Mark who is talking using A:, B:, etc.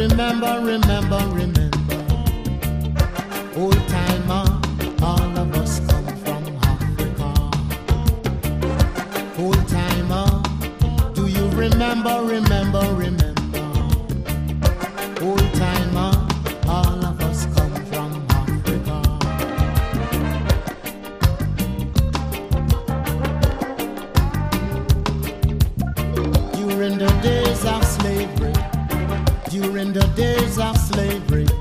A: remember, remember, remember. Old timer, all of us come from Africa. Old timer, do you remember, remember, remember? Old timer, all of us come from Africa. During the days of slavery, during the days of slavery,